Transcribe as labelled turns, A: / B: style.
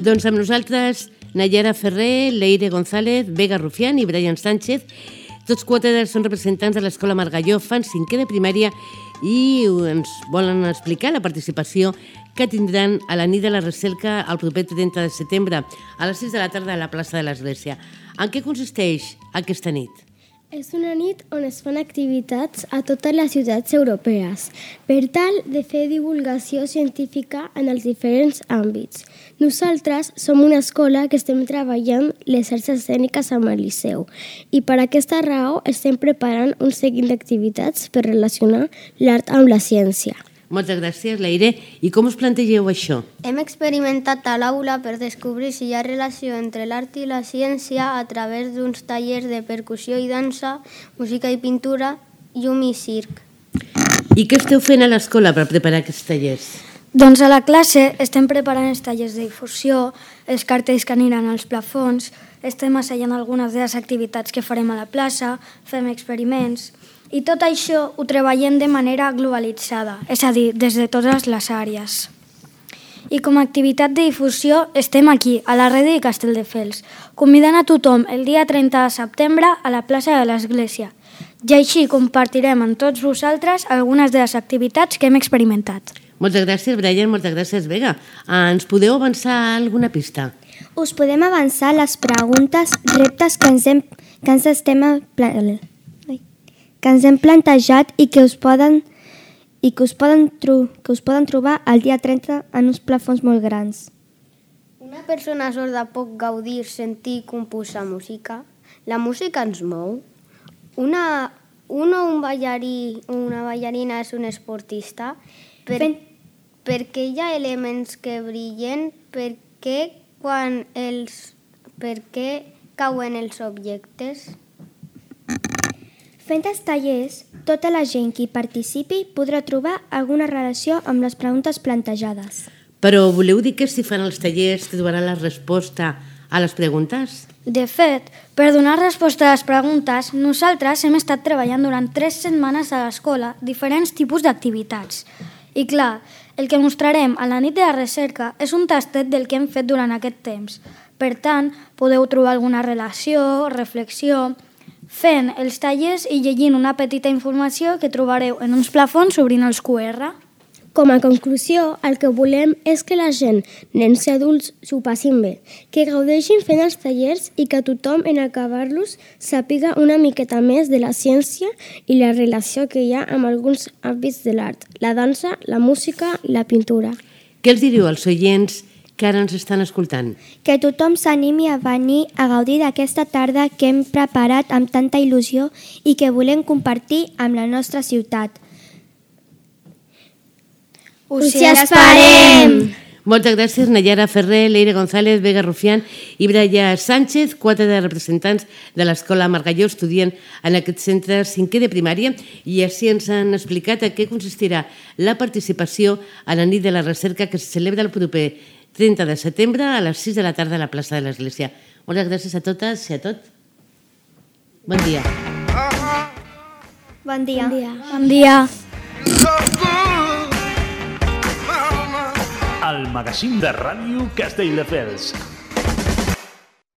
A: Doncs amb nosaltres Nayara Ferrer, Leire González, Vega Rufián i Brian Sánchez. Tots quatre són representants de l'Escola Margalló, fan 5è de primària i ens volen explicar la participació que tindran a la nit de la recerca el proper 30 de setembre a les 6 de la tarda a la plaça de l'Església. En què consisteix aquesta nit?
B: És una nit on es fan activitats a totes les ciutats europees per tal de fer divulgació científica en els diferents àmbits. Nosaltres som una escola que estem treballant les arts escèniques amb el Liceu i per aquesta raó estem preparant un seguit d'activitats per relacionar l'art amb la ciència.
A: Moltes gràcies, Leire. I com us plantegeu això?
C: Hem experimentat a l'aula per descobrir si hi ha relació entre l'art i la ciència a través d'uns tallers de percussió i dansa, música i pintura, llum i circ.
A: I què esteu fent a l'escola per preparar aquests tallers?
D: Doncs a la classe estem preparant els tallers de difusió, els cartells que aniran als plafons, estem assajant algunes de les activitats que farem a la plaça, fem experiments. I tot això ho treballem de manera globalitzada, és a dir, des de totes les àrees. I com a activitat de difusió estem aquí, a la Rede de Castelldefels, convidant a tothom el dia 30 de setembre a la plaça de l'Església. I així compartirem amb tots vosaltres algunes de les activitats que hem experimentat.
A: Moltes gràcies, Brian, moltes gràcies, Vega. Ens podeu avançar alguna pista?
B: Us podem avançar les preguntes, reptes que ens hem plantejat i que us poden trobar el dia 30 en uns plafons molt grans.
C: Una persona sorda pot gaudir, sentir, composar música. La música ens mou. Un ballarí o una ballarina és un esportista. Per què hi ha elements que brillen? Per què cauen els objectes?
B: Fent els tallers, tota la gent que hi participi podrà trobar alguna relació amb les preguntes plantejades.
A: Però voleu dir que si fan els tallers trobaran la resposta a les preguntes?
D: De fet, per donar resposta a les preguntes, nosaltres hem estat treballant durant 3 setmanes a l'escola diferents tipus d'activitats. I clar, el que mostrarem a la nit de la recerca és un tastet del que hem fet durant aquest temps. Per tant, podeu trobar alguna relació, reflexió, fent els tallers i llegint una petita informació que trobareu en uns plafons obrint els QR.
B: Com a conclusió, el que volem és que la gent, nens i adults, s'ho passin bé, que gaudeixin fent els tallers i que tothom, en acabar-los, sàpiga una miqueta més de la ciència i la relació que hi ha amb alguns àmbits de l'art, la dansa, la música i la pintura.
A: Què els diríeu als oients que ara ens estan escoltant?
B: Que tothom s'animi a venir a gaudir d'aquesta tarda que hem preparat amb tanta il·lusió i que volem compartir amb la nostra ciutat.
D: Us hi esperem!
A: Moltes gràcies, Nayara Ferrer, Leire González, Vega Rufián i Brian Sánchez, 4 de representants de l'Escola Margalló, estudien en aquest centre 5è de primària, i així ens han explicat a què consistirà la participació a la nit de la recerca que se celebra el proper 30 de setembre a les 6 de la tarda a la plaça de l'Església. Moltes gràcies a totes i a tot. Bon dia.
B: Bon dia.
D: Bon dia.
E: El magazín de ràdio Castelldefels.